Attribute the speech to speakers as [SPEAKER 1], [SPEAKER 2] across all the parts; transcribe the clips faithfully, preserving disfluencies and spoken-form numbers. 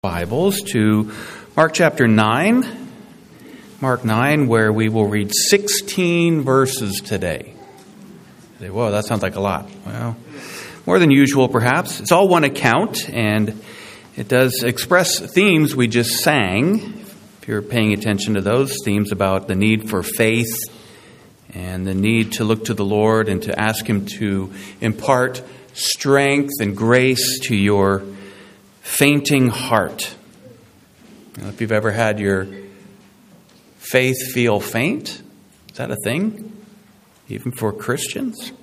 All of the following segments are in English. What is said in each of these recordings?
[SPEAKER 1] Bibles to Mark chapter nine, Mark nine, where we will read sixteen verses today. You say, whoa, that sounds like a lot. Well, more than usual, perhaps. It's all one account, and it does express themes we just sang. If you're paying attention to those themes about the need for faith and the need to look to the Lord and to ask Him to impart strength and grace to your fainting heart. You know, if you've ever had your faith feel faint, is that a thing? Even for Christians?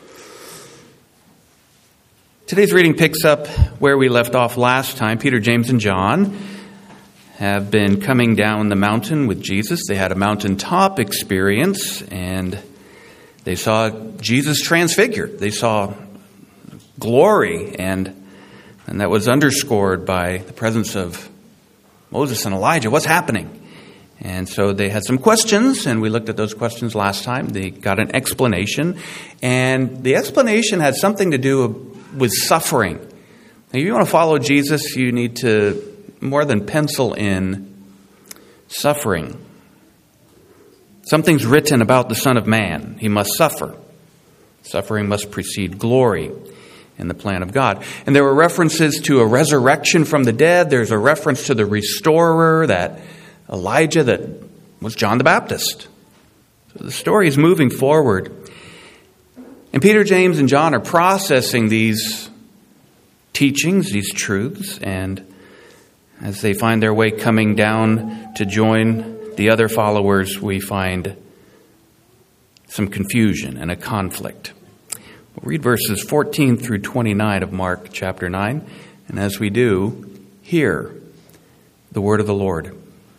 [SPEAKER 1] Today's reading picks up where we left off last time. Peter, James, and John have been coming down the mountain with Jesus. They had a mountaintop experience, and they saw Jesus transfigured. They saw glory, and And that was underscored by the presence of Moses and Elijah. What's happening? And so they had some questions, and we looked at those questions last time. They got an explanation, and the explanation had something to do with suffering. Now, if you want to follow Jesus, you need to more than pencil in suffering. Something's written about the Son of Man. He must suffer. Suffering must precede glory in the plan of God. And there were references to a resurrection from the dead. There's a reference to the restorer, that Elijah that was John the Baptist. So the story is moving forward. And Peter, James, and John are processing these teachings, these truths, and as they find their way coming down to join the other followers, we find some confusion and a conflict. We'll read verses fourteen through twenty-nine of Mark chapter nine, and as we do, hear the word of the Lord.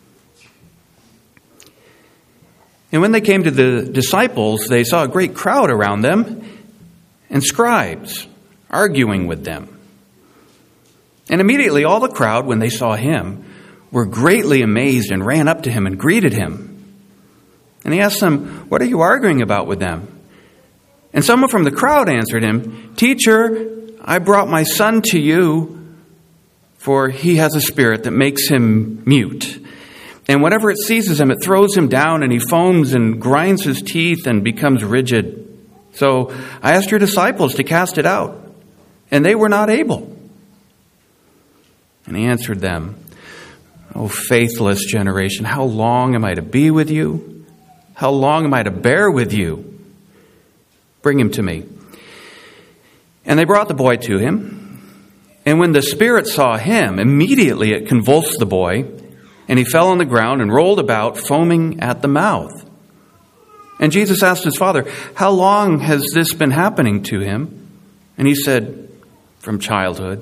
[SPEAKER 1] And when they came to the disciples, they saw a great crowd around them and scribes arguing with them. And immediately all the crowd, when they saw him, were greatly amazed and ran up to him and greeted him. And he asked them, "What are you arguing about with them?" And someone from the crowd answered him, "Teacher, I brought my son to you, for he has a spirit that makes him mute. And whenever it seizes him, it throws him down, and he foams and grinds his teeth and becomes rigid. So I asked your disciples to cast it out, and they were not able." And he answered them, "O faithless generation, how long am I to be with you? How long am I to bear with you? Bring him to me." And they brought the boy to him. And when the spirit saw him, immediately it convulsed the boy, and he fell on the ground and rolled about, foaming at the mouth. And Jesus asked his father, "How long has this been happening to him?" And he said, "From childhood.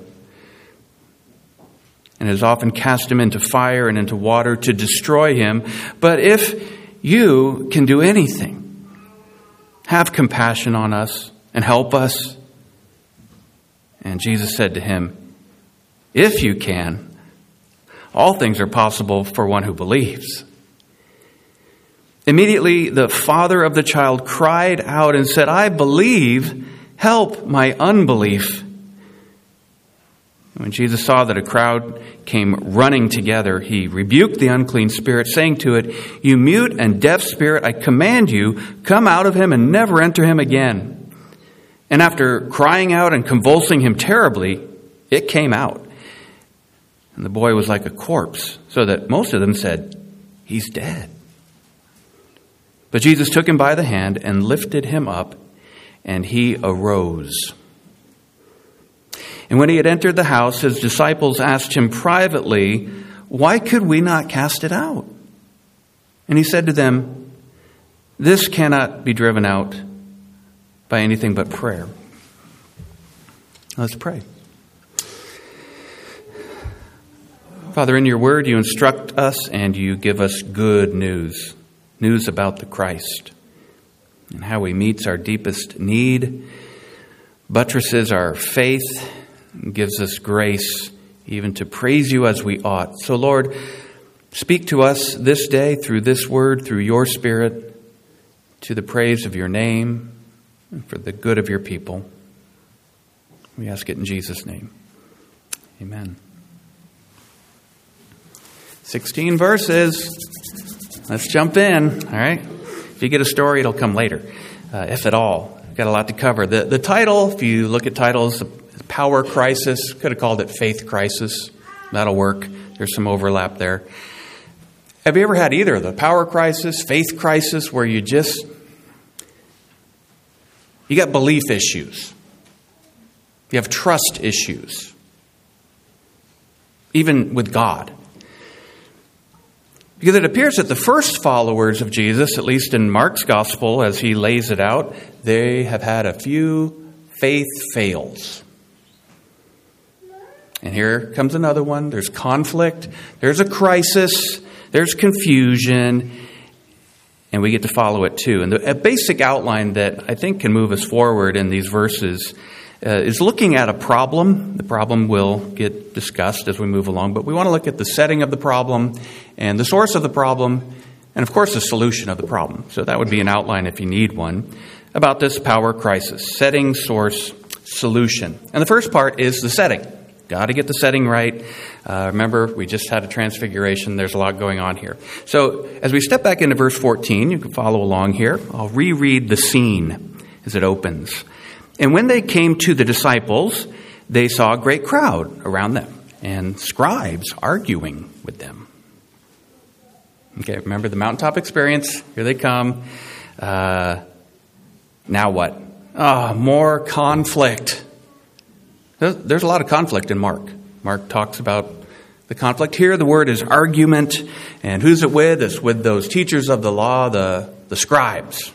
[SPEAKER 1] And has often cast him into fire and into water to destroy him. But if you can do anything, have compassion on us and help us." And Jesus said to him, "If you can, all things are possible for one who believes." Immediately the father of the child cried out and said, "I believe, help my unbelief." When Jesus saw that a crowd came running together, he rebuked the unclean spirit, saying to it, "You mute and deaf spirit, I command you, come out of him and never enter him again." And after crying out and convulsing him terribly, it came out. And the boy was like a corpse, so that most of them said, "He's dead." But Jesus took him by the hand and lifted him up, and he arose. And when he had entered the house, his disciples asked him privately, "Why could we not cast it out?" And he said to them, "This cannot be driven out by anything but prayer." Let's pray. Father, in your word, you instruct us and you give us good news, news about the Christ and how he meets our deepest need, buttresses our faith, and gives us grace even to praise you as we ought. So, Lord, speak to us this day through this word, through your Spirit, to the praise of your name and for the good of your people. We ask it in Jesus' name. Amen. sixteen verses. Let's jump in, all right? If you get a story, it'll come later, uh, if at all. We've got a lot to cover. The, the title, if you look at titles, Power Crisis, could have called it Faith Crisis. That'll work. There's some overlap there. Have you ever had either the power crisis, faith crisis, where you just, you got belief issues. You have trust issues. Even with God. Because it appears that the first followers of Jesus, at least in Mark's gospel, as he lays it out, they have had a few faith fails. And here comes another one. There's conflict. There's a crisis. There's confusion. And we get to follow it too. And the, a basic outline that I think can move us forward in these verses uh, is looking at a problem. The problem will get discussed as we move along. But we want to look at the setting of the problem and the source of the problem. And of course, the solution of the problem. So that would be an outline if you need one about this power crisis. Setting, source, solution. And the first part is the setting. Got to get the setting right. Uh, remember, we just had a transfiguration. There's a lot going on here. So as we step back into verse fourteen, you can follow along here. I'll reread the scene as it opens. And when they came to the disciples, they saw a great crowd around them and scribes arguing with them. Okay, remember the mountaintop experience. Here they come. Uh, now what? Ah, oh, more conflict. There's a lot of conflict in Mark. Mark talks about the conflict. Here the word is argument. And who's it with? It's with those teachers of the law, the, the scribes.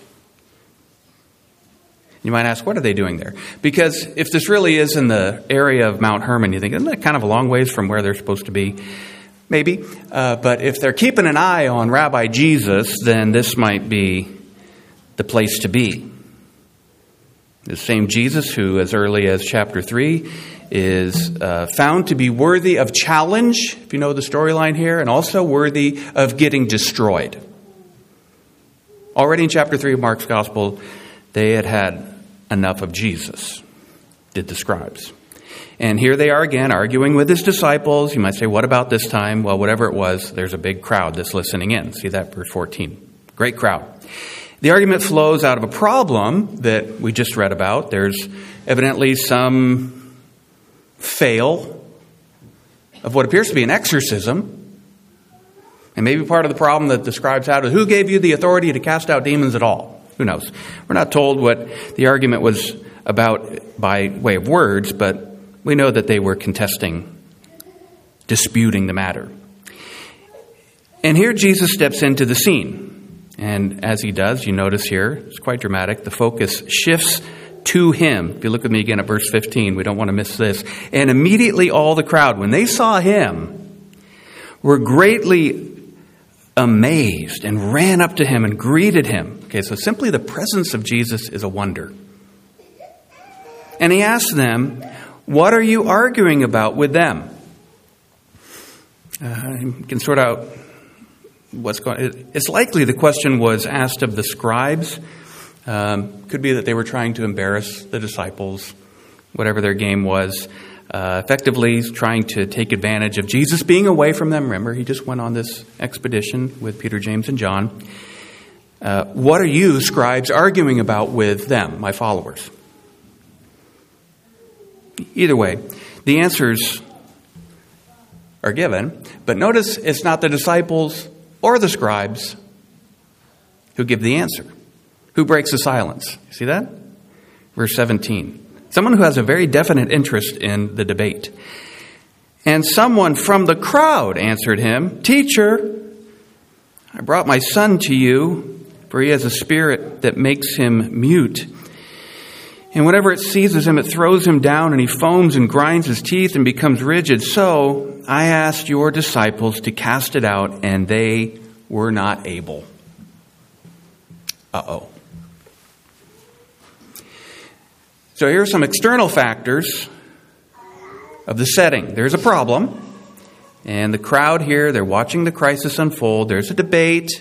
[SPEAKER 1] You might ask, what are they doing there? Because if this really is in the area of Mount Hermon, you think, isn't that kind of a long ways from where they're supposed to be? Maybe. Uh, but if they're keeping an eye on Rabbi Jesus, then this might be the place to be. The same Jesus who, as early as chapter three, is uh, found to be worthy of challenge, if you know the storyline here, and also worthy of getting destroyed. Already in chapter three of Mark's Gospel, they had had enough of Jesus, did the scribes. And here they are again, arguing with his disciples. You might say, what about this time? Well, whatever it was, there's a big crowd that's listening in. See that, verse fourteen. Great crowd. The argument flows out of a problem that we just read about. There's evidently some fail of what appears to be an exorcism. And maybe part of the problem that the scribes had is, who gave you the authority to cast out demons at all? Who knows? We're not told what the argument was about by way of words, but we know that they were contesting, disputing the matter. And here Jesus steps into the scene. And as he does, you notice here, it's quite dramatic, the focus shifts to him. If you look with me again at verse fifteen, we don't want to miss this. And immediately all the crowd, when they saw him, were greatly amazed and ran up to him and greeted him. Okay, so simply the presence of Jesus is a wonder. And he asked them, what are you arguing about with them? Uh, you can sort out what's going. It's likely the question was asked of the scribes. Um, could be that they were trying to embarrass the disciples, whatever their game was. Uh, effectively trying to take advantage of Jesus being away from them. Remember, he just went on this expedition with Peter, James, and John. Uh, what are you, scribes, arguing about with them, my followers? Either way, the answers are given. But notice it's not the disciples or the scribes who give the answer. Who breaks the silence? You see that? Verse seventeen. Someone who has a very definite interest in the debate. And someone from the crowd answered him, Teacher, I brought my son to you, for he has a spirit that makes him mute. And whenever it seizes him, it throws him down, and he foams and grinds his teeth and becomes rigid. So I asked your disciples to cast it out, and they were not able. Uh-oh. So here are some external factors of the setting. There's a problem, and the crowd here, they're watching the crisis unfold. There's a debate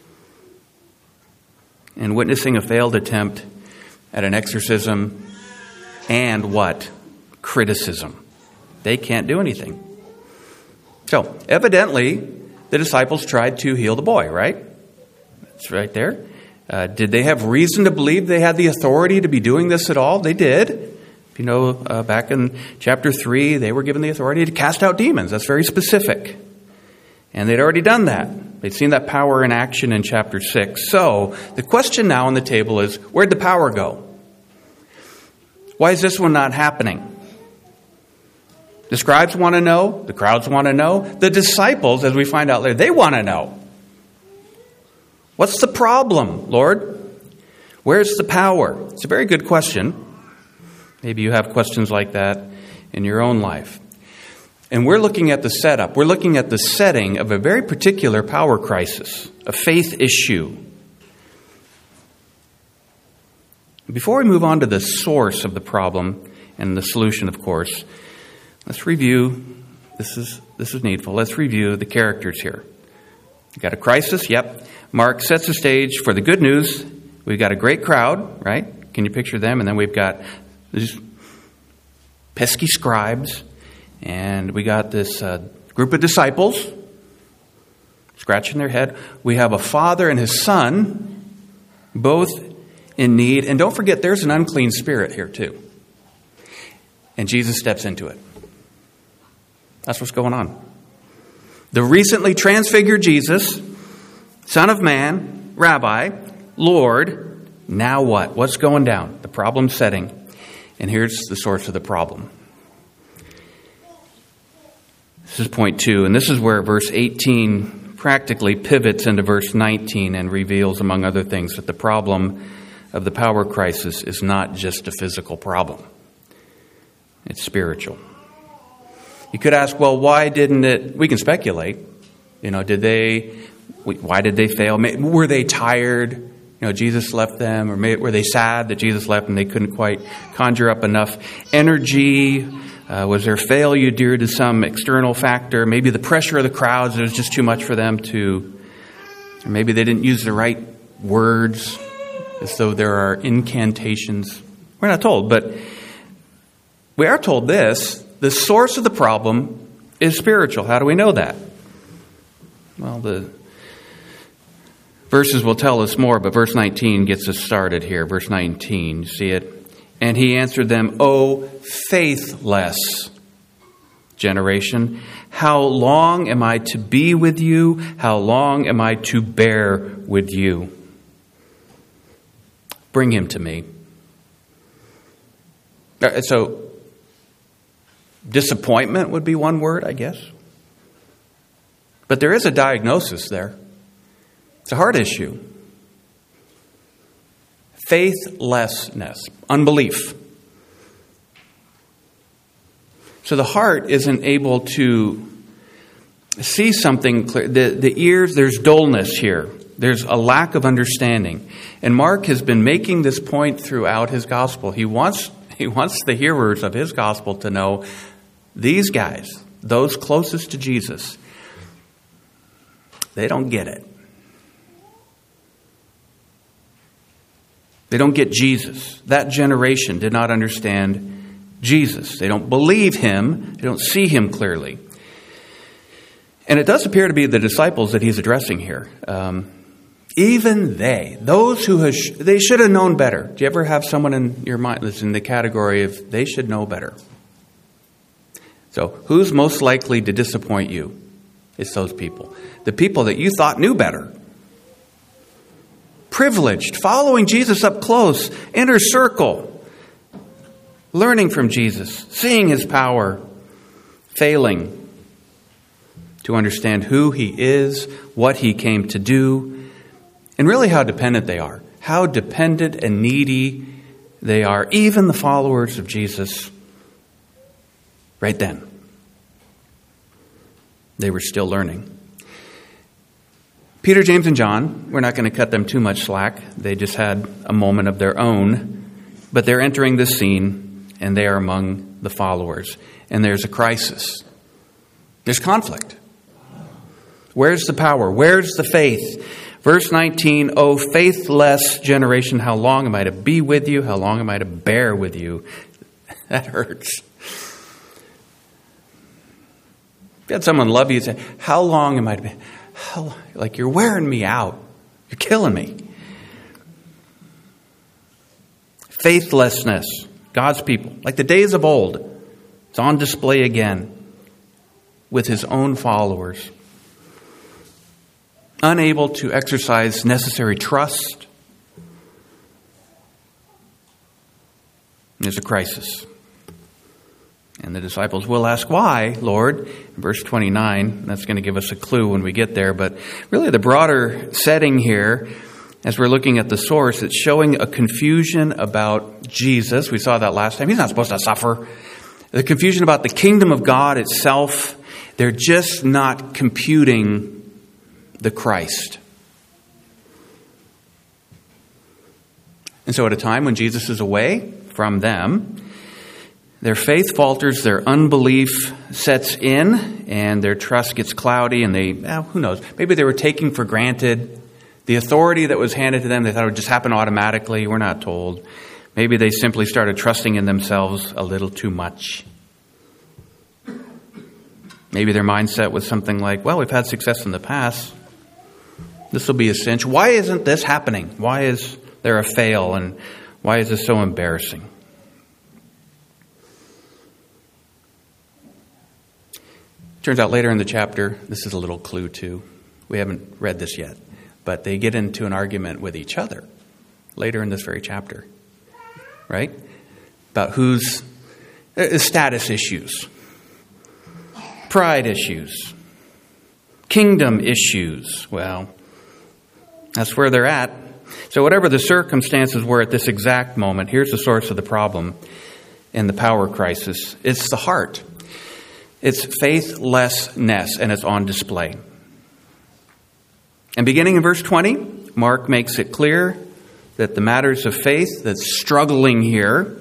[SPEAKER 1] and witnessing a failed attempt at an exorcism and what? Criticism. They can't do anything. So evidently, the disciples tried to heal the boy, right? It's right there. Uh, did they have reason to believe they had the authority to be doing this at all? They did. If you know, uh, back in chapter three, they were given the authority to cast out demons. That's very specific. And they'd already done that. They'd seen that power in action in chapter six. So the question now on the table is, where'd the power go? Why is this one not happening? The scribes want to know. The crowds want to know. The disciples, as we find out later, they want to know. What's the problem, Lord? Where's the power? It's a very good question. Maybe you have questions like that in your own life. And we're looking at the setup. We're looking at the setting of a very particular power crisis, a faith issue. Before we move on to the source of the problem and the solution, of course, let's review. This is this is needful. Let's review the characters here. We've got a crisis. Yep. Mark sets the stage for the good news. We've got a great crowd, right? Can you picture them? And then we've got these pesky scribes. And we got this uh, group of disciples scratching their head. We have a father and his son, both in need. And don't forget, there's an unclean spirit here too. And Jesus steps into it. That's what's going on. The recently transfigured Jesus, Son of Man, Rabbi, Lord, now what? What's going down? The problem setting. And here's the source of the problem. This is point two, and this is where verse eighteen practically pivots into verse nineteen and reveals, among other things, that the problem of the power crisis is not just a physical problem. It's spiritual. You could ask, well, why didn't it... We can speculate. You know, did they... Why did they fail? Were they tired? You know, Jesus left them, or were they sad that Jesus left and they couldn't quite conjure up enough energy? Uh, was there failure due to some external factor? Maybe the pressure of the crowds, it was just too much for them to... Or maybe they didn't use the right words, as though there are incantations. We're not told, but we are told this. The source of the problem is spiritual. How do we know that? Well, the verses will tell us more, but verse nineteen gets us started here. Verse nineteen, you see it? And he answered them, O faithless generation, how long am I to be with you? How long am I to bear with you? Bring him to me. So, disappointment would be one word, I guess. But there is a diagnosis there. It's a heart issue. Faithlessness, unbelief. So the heart isn't able to see something clear. The, the ears, there's dullness here. There's a lack of understanding. And Mark has been making this point throughout his gospel. He wants, he wants the hearers of his gospel to know these guys, those closest to Jesus, they don't get it. They don't get Jesus. That generation did not understand Jesus. They don't believe him. They don't see him clearly. And it does appear to be the disciples that he's addressing here. Um, even they, those who have, they should have known better. Do you ever have someone in your mind that's in the category of they should know better? So who's most likely to disappoint you? It's those people. The people that you thought knew better. Privileged, following Jesus up close, inner circle, learning from Jesus, seeing his power, failing to understand who he is, what he came to do, and really how dependent they are, how dependent and needy they are, even the followers of Jesus, right then. They were still learning. Peter, James, and John, we're not going to cut them too much slack. They just had a moment of their own. But they're entering this scene, and they are among the followers. And there's a crisis. There's conflict. Where's the power? Where's the faith? Verse nineteen, O faithless generation, how long am I to be with you? How long am I to bear with you? That hurts. If you had someone love you and say, how long am I to be? like you're wearing me out. You're killing me. Faithlessness, God's people, like the days of old, it's on display again with his own followers. Unable to exercise necessary trust. There's a crisis. And the disciples will ask, why, Lord? In verse twenty-nine, that's going to give us a clue when we get there. But really the broader setting here, as we're looking at the source, it's showing a confusion about Jesus. We saw that last time. He's not supposed to suffer. The confusion about the kingdom of God itself. They're just not computing the Christ. And so at a time when Jesus is away from them, their faith falters, their unbelief sets in, and their trust gets cloudy, and they, well, who knows, maybe they were taking for granted the authority that was handed to them. They thought it would just happen automatically. We're not told. Maybe they simply started trusting in themselves a little too much. Maybe their mindset was something like, well, we've had success in the past. This will be a cinch. Why isn't this happening? Why is there a fail? And why is this so embarrassing? Turns out later in the chapter, this is a little clue too. We haven't read this yet, but they get into an argument with each other later in this very chapter, right? About who's uh, status issues, pride issues, kingdom issues. Well, that's where they're at. So whatever the circumstances were at this exact moment, here's the source of the problem in the power crisis. It's the heart. It's faithlessness, and it's on display. And beginning in verse twenty, Mark makes it clear that the matters of faith that's struggling here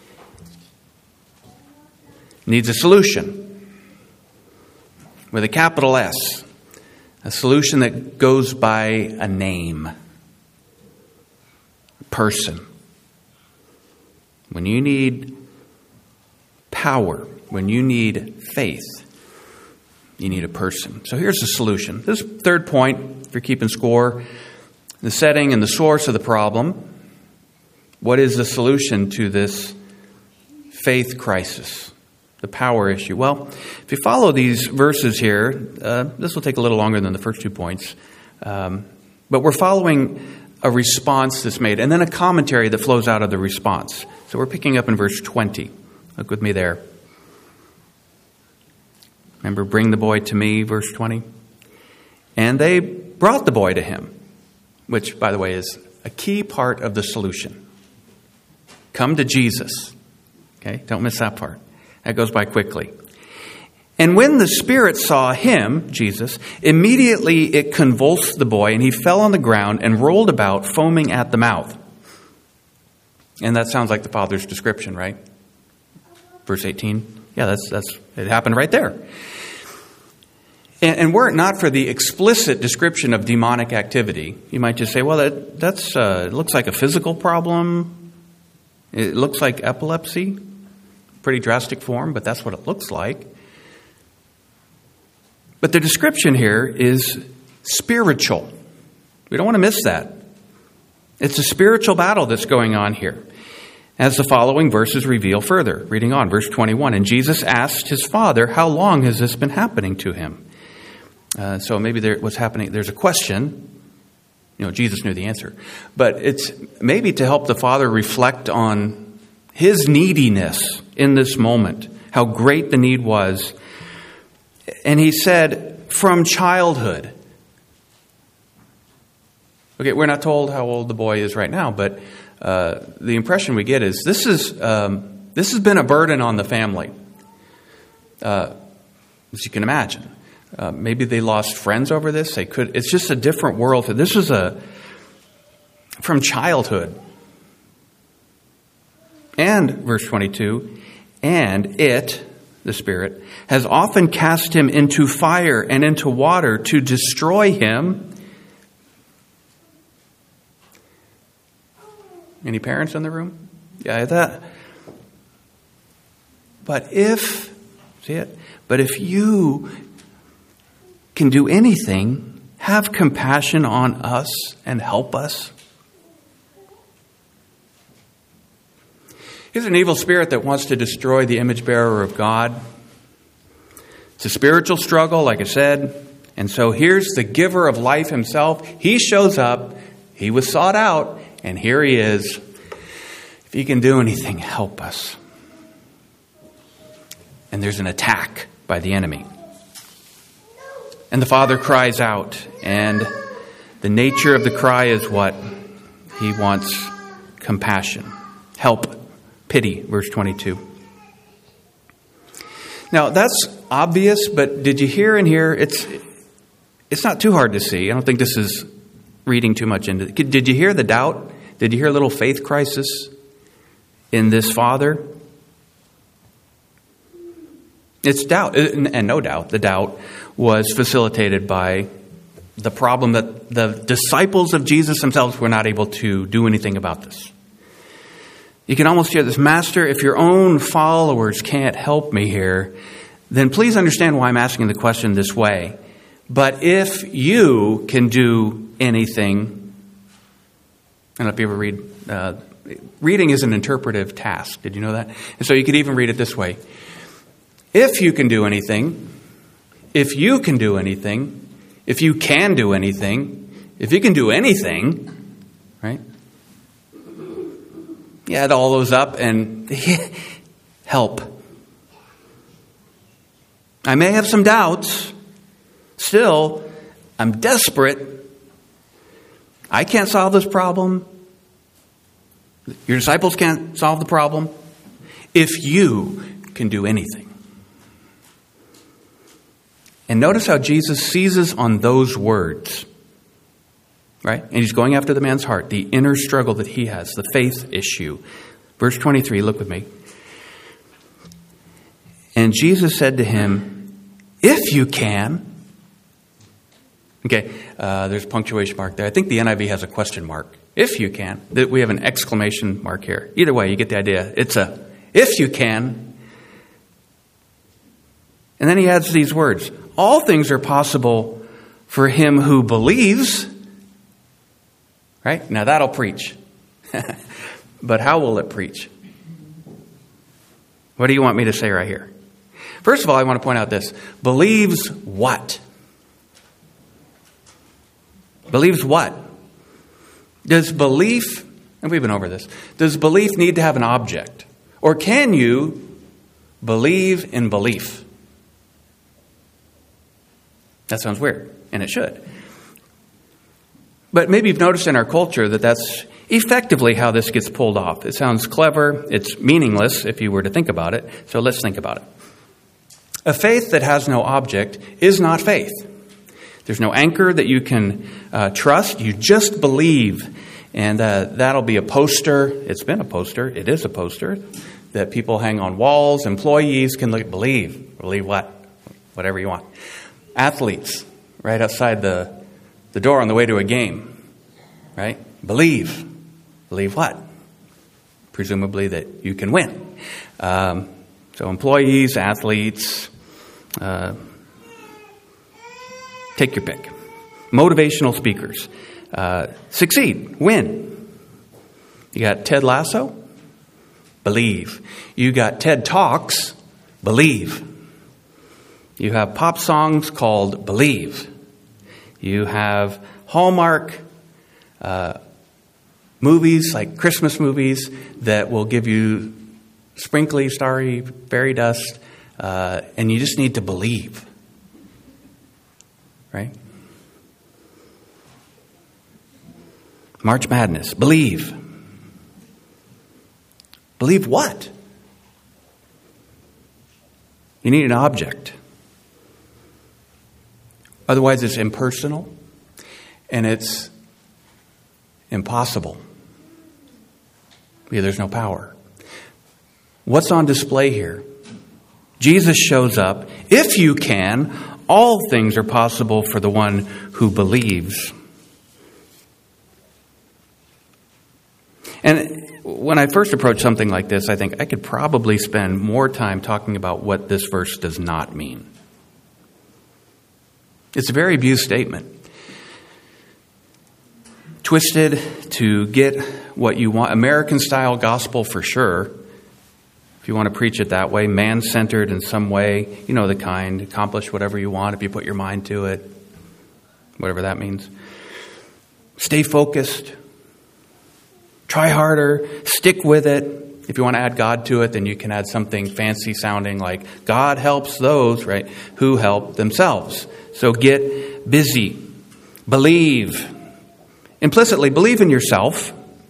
[SPEAKER 1] needs a solution with a capital S, a solution that goes by a name, a person. When you need power, when you need faith, you need a person. So here's the solution. This third point, if you're keeping score, the setting and the source of the problem. What is the solution to this faith crisis, the power issue? Well, if you follow these verses here, uh, this will take a little longer than the first two points. Um, but we're following a response that's made, and then a commentary that flows out of the response. So we're picking up in verse twenty. Look with me there. Remember, bring the boy to me, verse twenty. And they brought the boy to him, which, by the way, is a key part of the solution. Come to Jesus. Okay, don't miss that part. That goes by quickly. And when the Spirit saw him, Jesus, immediately it convulsed the boy, and he fell on the ground and rolled about, foaming at the mouth. And that sounds like the Father's description, right? Verse eighteen. Yeah, that's that's it happened right there. And, and were it not for the explicit description of demonic activity, you might just say, well, that that's uh, it looks like a physical problem. It looks like epilepsy. Pretty drastic form, but that's what it looks like. But the description here is spiritual. We don't want to miss that. It's a spiritual battle that's going on here, as the following verses reveal further. Reading on, verse twenty-one. And Jesus asked his father, how long has this been happening to him? Uh, so maybe there was happening. There's a question. You know, Jesus knew the answer. But it's maybe to help the father reflect on his neediness in this moment, how great the need was. And he said, from childhood. Okay, we're not told how old the boy is right now, but uh, the impression we get is this is um, this has been a burden on the family, uh, as you can imagine. Uh, maybe they lost friends over this. They could. It's just a different world. This was a from childhood. And verse twenty-two, and it, the Spirit, has often cast him into fire and into water to destroy him. Any parents in the room? Yeah, that. But if, see it? But if you can do anything, have compassion on us and help us? Here's an evil spirit that wants to destroy the image bearer of God. It's a spiritual struggle, like I said. And so here's the giver of life himself. He shows up. He was sought out. And here he is. If he can do anything, help us. And there's an attack by the enemy. And the Father cries out. And the nature of the cry is what? He wants compassion, help, pity, verse twenty-two. Now, that's obvious, but did you hear in here? It's it's not too hard to see. I don't think this is reading too much into it. Did you hear the doubt? Did you hear a little faith crisis in this father? It's doubt, and no doubt, the doubt was facilitated by the problem that the disciples of Jesus themselves were not able to do anything about this. You can almost hear this, Master, if your own followers can't help me here, then please understand why I'm asking the question this way. But if you can do anything, I don't know if you ever read, uh, reading is an interpretive task. Did you know that? And so you could even read it this way. If you can do anything, if you can do anything, if you can do anything, if you can do anything, right? You add all those up and help. I may have some doubts. Still, I'm desperate. I can't solve this problem. Your disciples can't solve the problem. If you can do anything. And notice how Jesus seizes on those words. Right? And he's going after the man's heart, the inner struggle that he has, the faith issue. Verse twenty-three, look with me. And Jesus said to him, if you can. Okay, uh, there's a punctuation mark there. I think the N I V has a question mark. If you can. We have an exclamation mark here. Either way, you get the idea. It's a, if you can. And then he adds these words. All things are possible for him who believes. Right? Now that'll preach. But how will it preach? What do you want me to say right here? First of all, I want to point out this. Believes what? Believes what? Does belief, and we've been over this, does belief need to have an object? Or can you believe in belief? That sounds weird, and it should. But maybe you've noticed in our culture that that's effectively how this gets pulled off. It sounds clever. It's meaningless if you were to think about it. So let's think about it. A faith that has no object is not faith. There's no anchor that you can uh, trust. You just believe. And uh, that'll be a poster. It's been a poster. It is a poster that people hang on walls. Employees can look, believe. Believe what? Whatever you want. Athletes, right outside the, the door on the way to a game, right? Believe. Believe what? Presumably that you can win. Um, so employees, athletes, uh, take your pick. Motivational speakers. Uh, succeed. Win. You got Ted Lasso? Believe. You got TED Talks? Believe. You have pop songs called Believe. You have Hallmark uh, movies, like Christmas movies, that will give you sprinkly, starry fairy dust, uh, and you just need to believe. Right? March Madness. Believe. Believe what? You need an object. Otherwise, it's impersonal and it's impossible. Yeah, there's no power. What's on display here? Jesus shows up. If you can, all things are possible for the one who believes. And when I first approach something like this, I think I could probably spend more time talking about what this verse does not mean. It's a very abused statement. twisted to get what you want. American-style gospel for sure. If you want to preach it that way, man-centered in some way, you know the kind. Accomplish whatever you want if you put your mind to it, whatever that means. Stay focused. Try harder. Stick with it. If you want to add God to it, then you can add something fancy sounding like God helps those, right, who help themselves. So get busy. Believe. Implicitly, believe in yourself.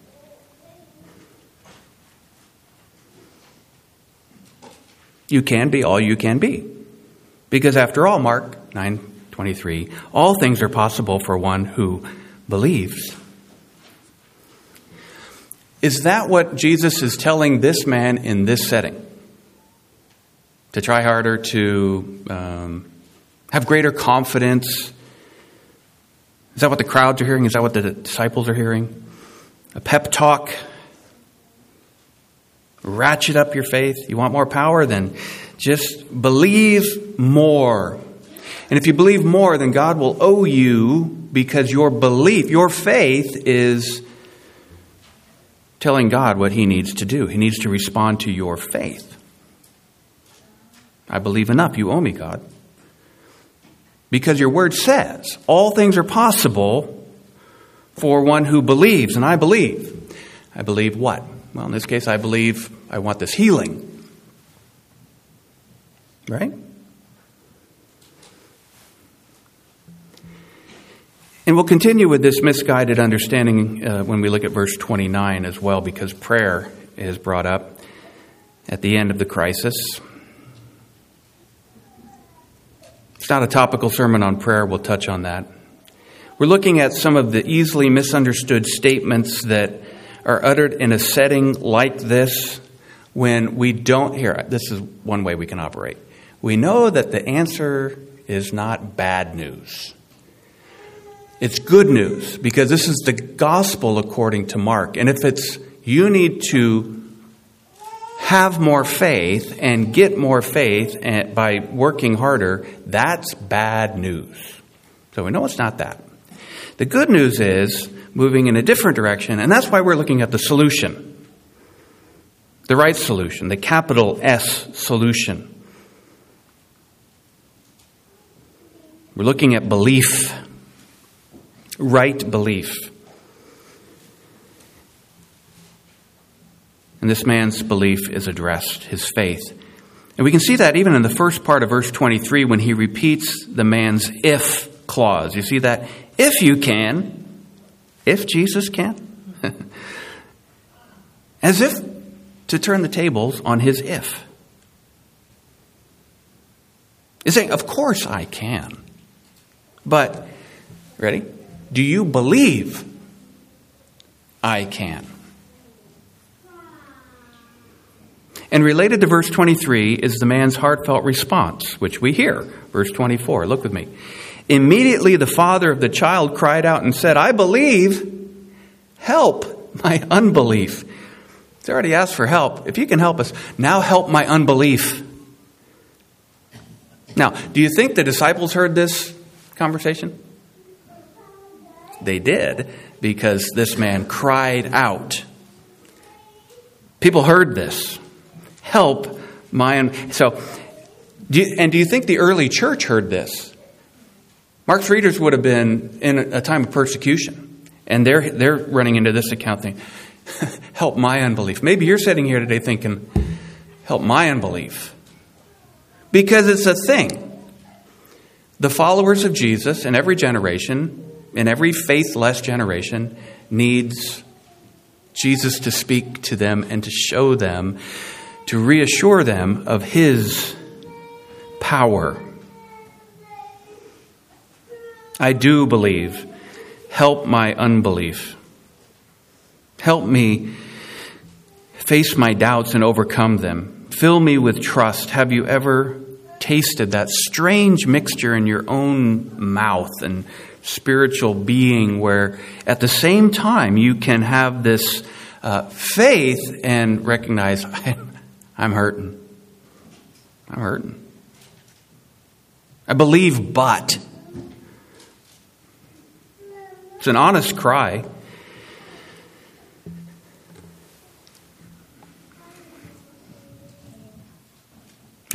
[SPEAKER 1] You can be all you can be. Because after all, Mark nine twenty-three, all things are possible for one who believes. Is that what Jesus is telling this man in this setting? To try harder, to um, have greater confidence? Is that what the crowds are hearing? Is that what the disciples are hearing? A pep talk? Ratchet up your faith? You want more power? Then just believe more. And if you believe more, then God will owe you, because your belief, your faith is telling God what he needs to do. He needs to respond to your faith. I believe enough. You owe me, God. Because your word says all things are possible for one who believes. And I believe. I believe what? Well, in this case, I believe I want this healing. Right? And we'll continue with this misguided understanding uh, when we look at verse twenty-nine as well, because prayer is brought up at the end of the crisis. It's not a topical sermon on prayer. We'll touch on that. We're looking at some of the easily misunderstood statements that are uttered in a setting like this when we don't hear it. This is one way we can operate. We know that the answer is not bad news. It's good news, because this is the gospel according to Mark. And if it's you need to have more faith and get more faith by working harder, that's bad news. So we know it's not that. The good news is moving in a different direction, and that's why we're looking at the solution. The right solution, the capital S solution. We're looking at belief. Right belief. And this man's belief is addressed, his faith. And we can see that even in the first part of verse twenty-three when he repeats the man's if clause. You see that? If you can. If Jesus can. As if to turn the tables on his if. He's saying, of course I can. But, ready? Do you believe I can? And related to verse twenty-three is the man's heartfelt response, which we hear. Verse twenty-four, look with me. Immediately the father of the child cried out and said, I believe, help my unbelief. He's already asked for help. If you can help us, now help my unbelief. Now, do you think the disciples heard this conversation? They did, because this man cried out. People heard this. Help my un-. So, do you, and do you think the early church heard this? Mark's readers would have been in a time of persecution, and they're they're running into this account thing. Help my unbelief. Maybe you're sitting here today thinking, help my unbelief. Because it's a thing. The followers of Jesus in every generation, in every faithless generation, needs Jesus to speak to them and to show them, to reassure them of his power. I do believe. Help my unbelief. Help me face my doubts and overcome them. Fill me with trust. Have you ever tasted that strange mixture in your own mouth and spiritual being where at the same time you can have this uh, faith and recognize, I'm hurting. I'm hurting. I believe, but. It's an honest cry.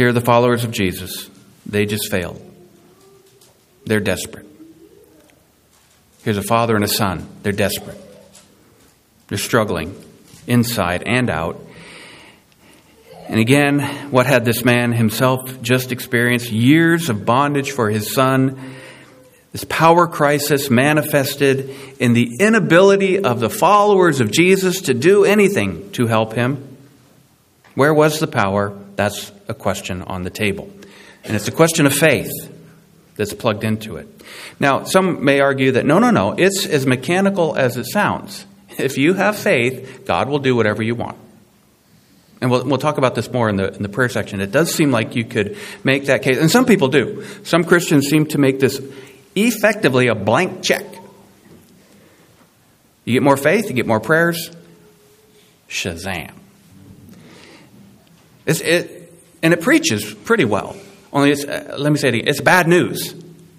[SPEAKER 1] Here are the followers of Jesus. They just failed. They're desperate. Here's a father and a son. They're desperate. They're struggling inside and out. And again, what had this man himself just experienced? Years of bondage for his son. This power crisis manifested in the inability of the followers of Jesus to do anything to help him. Where was the power? That's a question on the table. And it's a question of faith that's plugged into it. Now, some may argue that no, no, no, it's as mechanical as it sounds. If you have faith, God will do whatever you want. And we'll, we'll talk about this more in the, in the prayer section. It does seem like you could make that case. And some people do. Some Christians seem to make this effectively a blank check. You get more faith, you get more prayers. Shazam. It's, it, and it preaches pretty well. Only, it's, uh, let me say it again, it's bad news.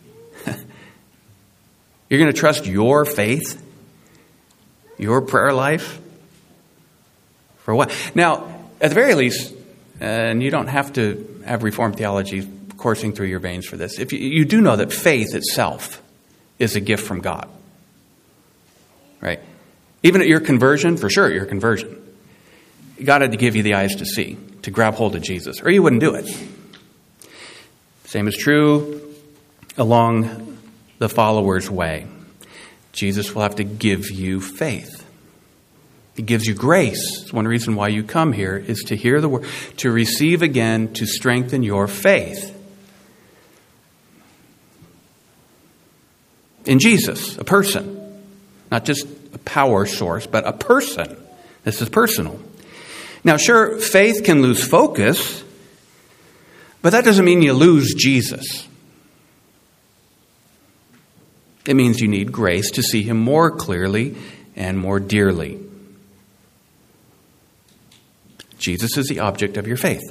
[SPEAKER 1] You're going to trust your faith, your prayer life, for what? Now, at the very least, and you don't have to have Reformed theology coursing through your veins for this, if you, you do know that faith itself is a gift from God. Right? Even at your conversion, for sure at your conversion, God had to give you the eyes to see, to grab hold of Jesus, or you wouldn't do it. Same is true along the follower's way. Jesus will have to give you faith. He gives you grace. It's one reason why you come here is to hear the word, to receive again, to strengthen your faith. In Jesus, a person. Not just a power source, but a person. This is personal. Now, sure, faith can lose focus, but that doesn't mean you lose Jesus. It means you need grace to see him more clearly and more dearly. Jesus is the object of your faith.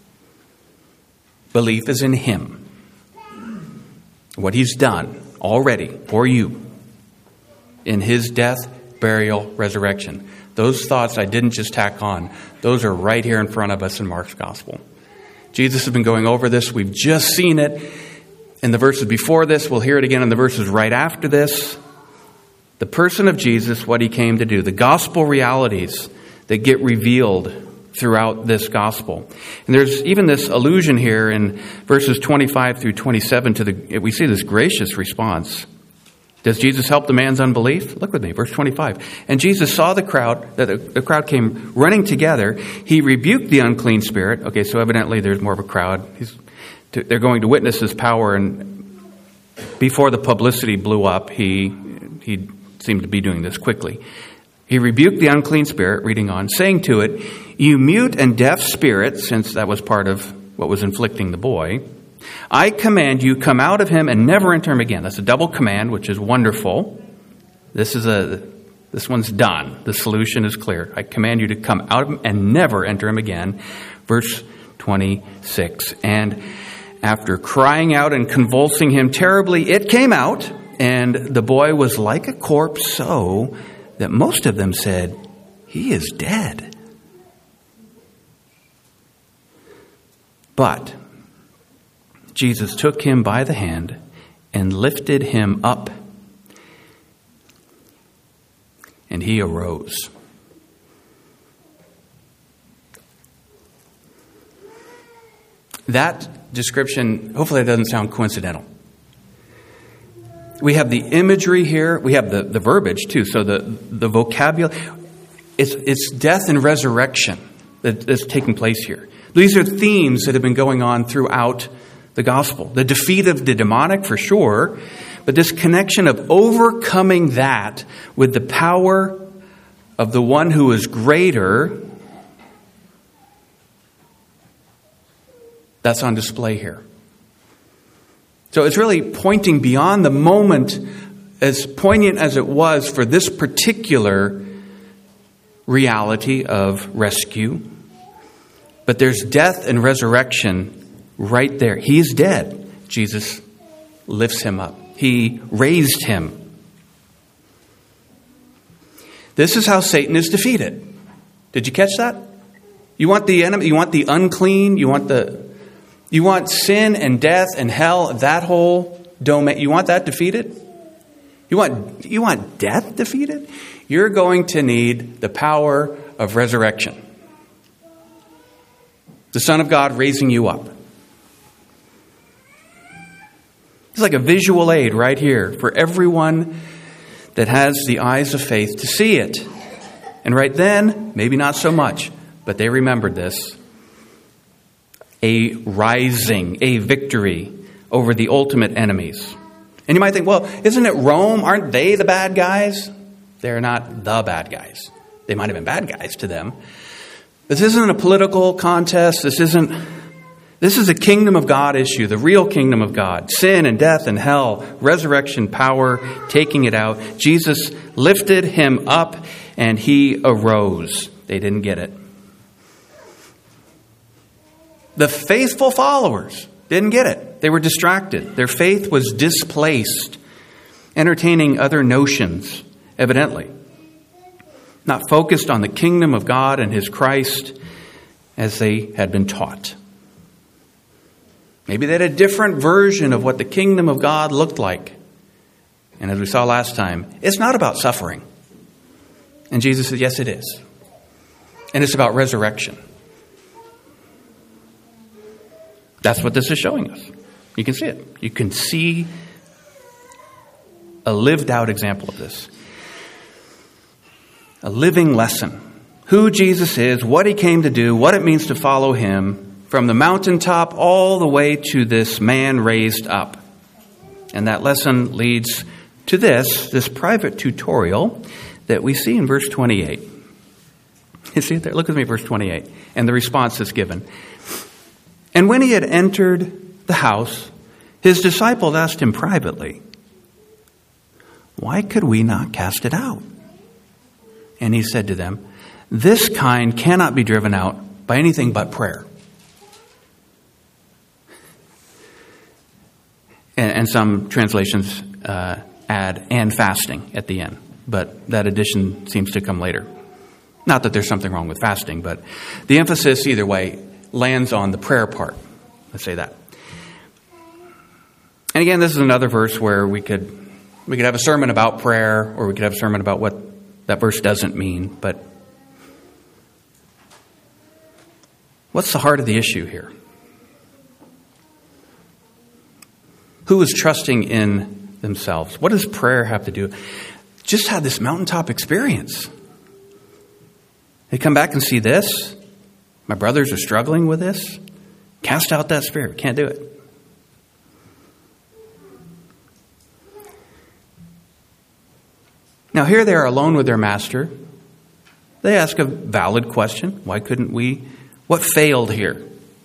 [SPEAKER 1] Belief is in him. What he's done already for you in his death, burial, resurrection. Those thoughts I didn't just tack on. Those are right here in front of us in Mark's gospel. Jesus has been going over this. We've just seen it in the verses before this. We'll hear it again in the verses right after this. The person of Jesus, what he came to do. The gospel realities that get revealed throughout this gospel. And there's even this allusion here in verses twenty-five through twenty-seven to the, we see this gracious response. Does Jesus help the man's unbelief? Look with me, verse twenty-five. And Jesus saw the crowd, that the, the crowd came running together. He rebuked the unclean spirit. Okay, so evidently there's more of a crowd. He's, to, they're going to witness his power. And before the publicity blew up, he he seemed to be doing this quickly. He rebuked the unclean spirit, reading on, saying to it, "You mute and deaf spirit," since that was part of what was inflicting the boy, "I command you, come out of him and never enter him again." That's a double command, which is wonderful. This is a, this one's done. The solution is clear. I command you to come out of him and never enter him again. Verse twenty-six. And after crying out and convulsing him terribly, it came out, and the boy was like a corpse, so that most of them said, "He is dead." But Jesus took him by the hand and lifted him up, and he arose. That description, hopefully it doesn't sound coincidental. We have the imagery here. We have the, the verbiage too. So the, the vocabulary, it's, it's death and resurrection that, that's taking place here. These are themes that have been going on throughout the gospel. The defeat of the demonic, for sure, but this connection of overcoming that with the power of the one who is greater, that's on display here. So it's really pointing beyond the moment, as poignant as it was for this particular reality of rescue. But there's death and resurrection right there. He's dead. Jesus lifts him up. He raised him. This is how Satan is defeated. Did you catch that? You want the enemy, you want the unclean, you want the You want sin and death and hell, that whole domain, you want that defeated? You want, you want death defeated? You're going to need the power of resurrection. The Son of God raising you up. It's like a visual aid right here for everyone that has the eyes of faith to see it. And right then, maybe not so much, but they remembered this. A rising, a victory over the ultimate enemies. And you might think, well, isn't it Rome? Aren't they the bad guys? They're not the bad guys. They might have been bad guys to them. This isn't a political contest. This isn't, this is a kingdom of God issue, the real kingdom of God. Sin and death and hell, resurrection, power, taking it out. Jesus lifted him up and he arose. They didn't get it. The faithful followers didn't get it. They were distracted. Their faith was displaced, entertaining other notions, evidently. Not focused on the kingdom of God and his Christ as they had been taught. Maybe they had a different version of what the kingdom of God looked like. And as we saw last time, it's not about suffering. And Jesus said, yes, it is. And it's about resurrection. That's what this is showing us. You can see it. You can see a lived out example of this. A living lesson. Who Jesus is, what he came to do, what it means to follow him, from the mountaintop all the way to this man raised up. And that lesson leads to this, this private tutorial that we see in verse twenty-eight. You see it there? Look with me, verse twenty-eight. And the response is given. And when he had entered the house, his disciples asked him privately, why could we not cast it out? And he said to them, this kind cannot be driven out by anything but prayer. And, and some translations uh, add, and fasting at the end. But that addition seems to come later. Not that there's something wrong with fasting, but the emphasis either way lands on the prayer part. Let's say that. And again, this is another verse where we could we could have a sermon about prayer, or we could have a sermon about what that verse doesn't mean. But what's the heart of the issue here? Who is trusting in themselves? What does prayer have to do? Just had this mountaintop experience. They come back and see this. My brothers are struggling with this. Cast out that spirit. Can't do it. Now here they are alone with their master. They ask a valid question. Why couldn't we? What failed here?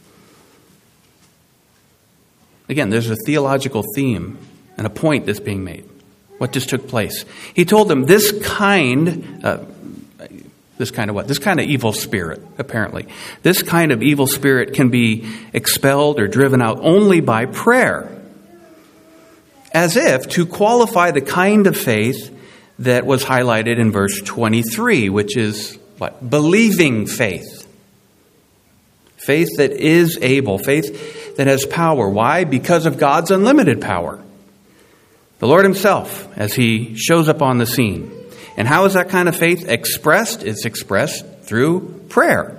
[SPEAKER 1] Again, there's a theological theme and a point that's being made. What just took place? He told them this kind, uh, this kind of what? This kind of evil spirit, apparently. This kind of evil spirit can be expelled or driven out only by prayer. As if to qualify the kind of faith that was highlighted in verse twenty-three, which is what? Believing faith. Faith that is able. Faith that has power. Why? Because of God's unlimited power. The Lord himself, as he shows up on the scene. And how is that kind of faith expressed? It's expressed through prayer.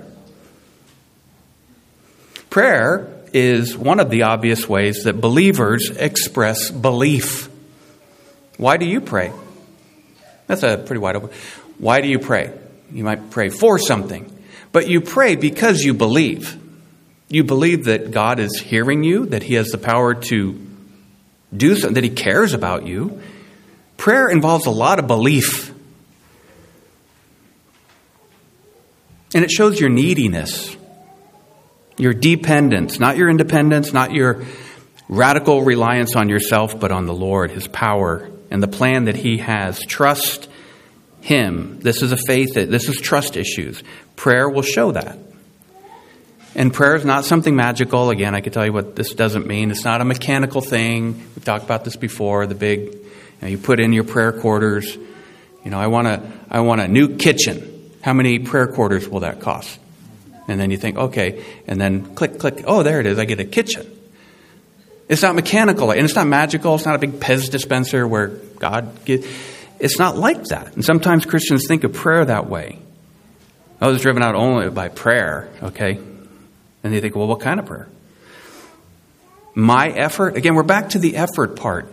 [SPEAKER 1] Prayer is one of the obvious ways that believers express belief. Why do you pray? That's a pretty wide open. Why do you pray? You might pray for something, but you pray because you believe. You believe that God is hearing you, that he has the power to do something, that he cares about you. Prayer involves a lot of belief. And it shows your neediness, your dependence, not your independence, not your radical reliance on yourself, but on the Lord, his power, and the plan that he has. Trust him. This is a faith, that this is trust issues. Prayer will show that. And prayer is not something magical. Again, I can tell you what this doesn't mean. It's not a mechanical thing. We've talked about this before. The big, you know, you put in your prayer quarters. You know, I want a, I want a new kitchen. How many prayer quarters will that cost? And then you think, okay, and then click, click, oh, there it is, I get a kitchen. It's not mechanical, and it's not magical, it's not a big Pez dispenser where God gives. It's not like that. And sometimes Christians think of prayer that way. I was driven out only by prayer, okay? And they think, well, what kind of prayer? My effort? Again, we're back to the effort part.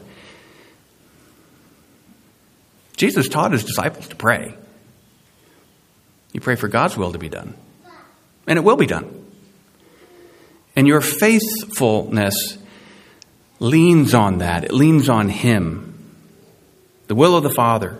[SPEAKER 1] Jesus taught his disciples to pray. You pray for God's will to be done. And it will be done. And your faithfulness leans on that. It leans on him. The will of the Father.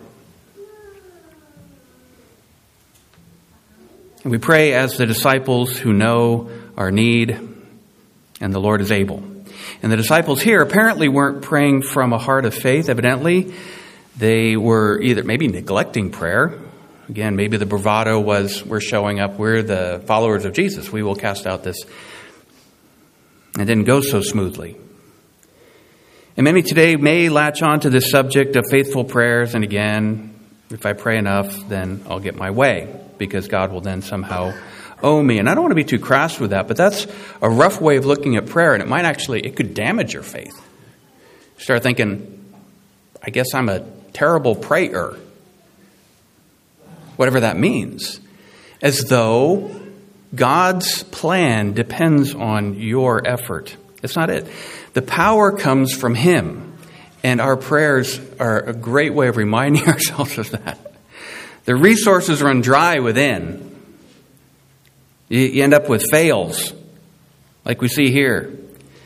[SPEAKER 1] And we pray as the disciples who know our need, and the Lord is able. And the disciples here apparently weren't praying from a heart of faith. Evidently, they were either maybe neglecting prayer. Again, maybe the bravado was, we're showing up, we're the followers of Jesus, we will cast out this. It didn't go so smoothly. And many today may latch on to this subject of faithful prayers, and again, if I pray enough, then I'll get my way, because God will then somehow owe me. And I don't want to be too crass with that, but that's a rough way of looking at prayer, and it might actually, it could damage your faith. Start thinking, I guess I'm a terrible prayer. Whatever that means. As though God's plan depends on your effort. It's not it. The power comes from him. And our prayers are a great way of reminding ourselves of that. The resources run dry within. You end up with fails, like we see here.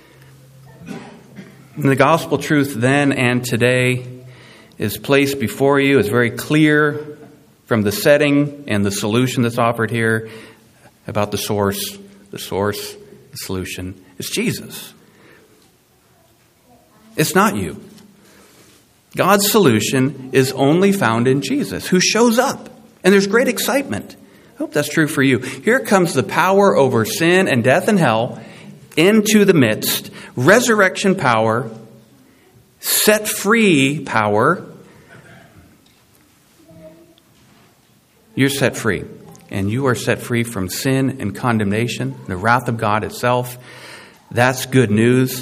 [SPEAKER 1] And the gospel truth then and today is placed before you. It's very clear from the setting and the solution that's offered here about the source. The source, the solution is Jesus. It's not you. God's solution is only found in Jesus, who shows up. And there's great excitement. I hope that's true for you. Here comes the power over sin and death and hell into the midst. Resurrection power, set free power. You're set free. And you are set free from sin and condemnation, the wrath of God itself. That's good news.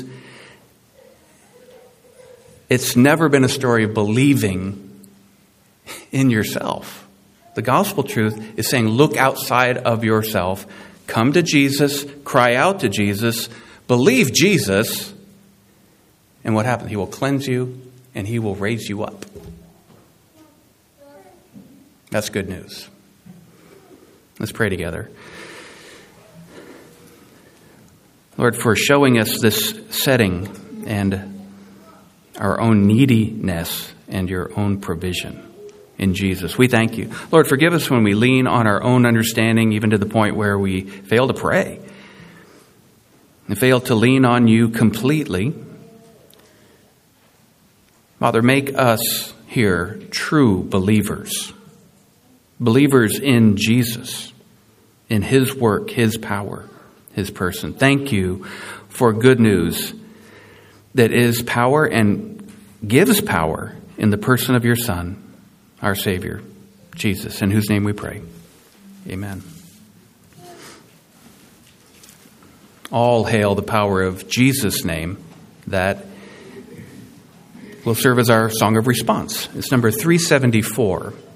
[SPEAKER 1] It's never been a story of believing in yourself. The gospel truth is saying, look outside of yourself, come to Jesus, cry out to Jesus, believe Jesus, and what happens? He will cleanse you and he will raise you up. That's good news. Let's pray together. Lord, for showing us this setting and our own neediness and your own provision in Jesus. We thank you. Lord, forgive us when we lean on our own understanding, even to the point where we fail to pray and fail to lean on you completely. Father, make us here true believers. Believers in Jesus, in his work, his power, his person. Thank you for good news that is power and gives power in the person of your Son, our Savior, Jesus, in whose name we pray. Amen. All hail the power of Jesus' name. That will serve as our song of response. It's number three seventy-four.